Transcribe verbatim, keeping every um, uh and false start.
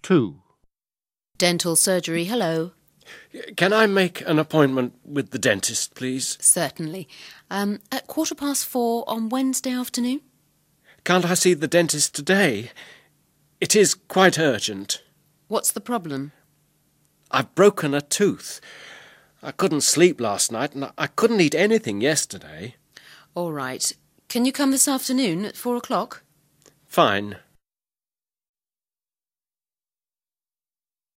two. Dental surgery, hello. Can I make an appointment with the dentist, please? Certainly. Um, at quarter past four on Wednesday afternoon? Can't I see the dentist today? It is quite urgent. What's the problem? I've broken a tooth. I couldn't sleep last night and I couldn't eat anything yesterday. All right. Can you come this afternoon at four o'clock? Fine.